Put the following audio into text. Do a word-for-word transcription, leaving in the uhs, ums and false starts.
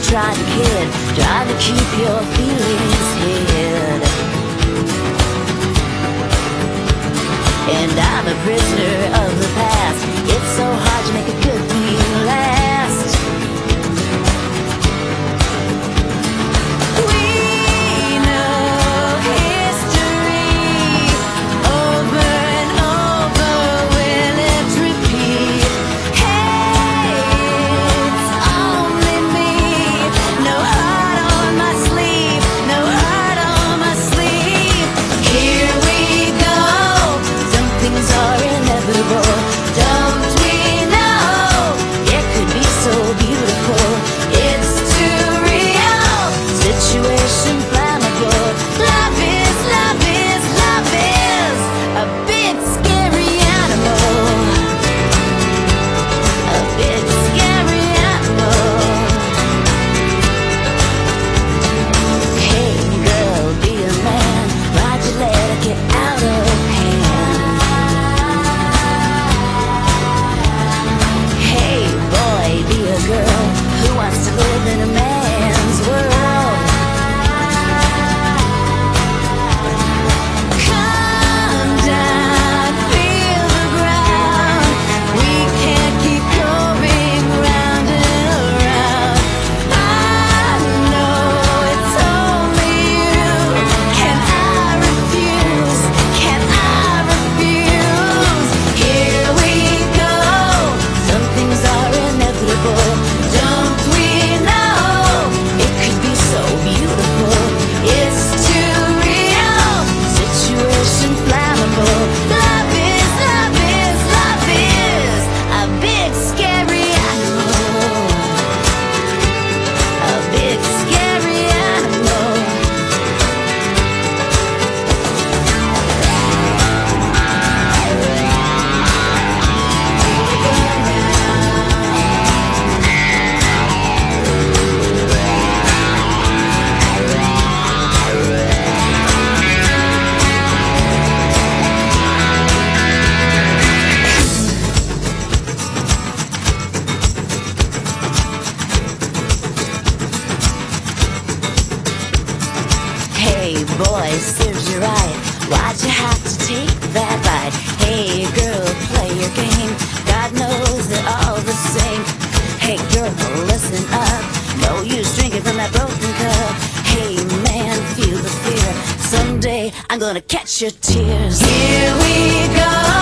trying to kid, trying to keep your feelings hid. And I'm a prisoner of the past. It's so hard to make a good thing last. We know history over and over. Will it repeat? Hey, it's only me. No heart on my sleeve, no heart on my sleeve. Here we go. Some things are inevitable. Don't we know? It could be so beautiful. It's too real. Situation flammable. Love is, love is, love is a big scary animal. A big scary animal. Hey girl, be a man. Why'd you let it get out of hand? Hey boy, be a girl who wants to live in a man's world. Come down, feel the ground. We can't keep going round and around. I know it's only you. Can I refuse? Can I refuse? Here we go. Some things are inevitable. Don't we know? It could be so beautiful. It's too real. Situation flammable. Love is, love is, love is a big scary animal. A big scary animal. Hey boy, serves you right. Why'd you have to take that bite? Hey girl, play your game. God knows they're all the same. Hey girl, listen up. No use drinking from that broken cup. Hey man, feel the fear. Someday I'm gonna catch your tears. Here we go.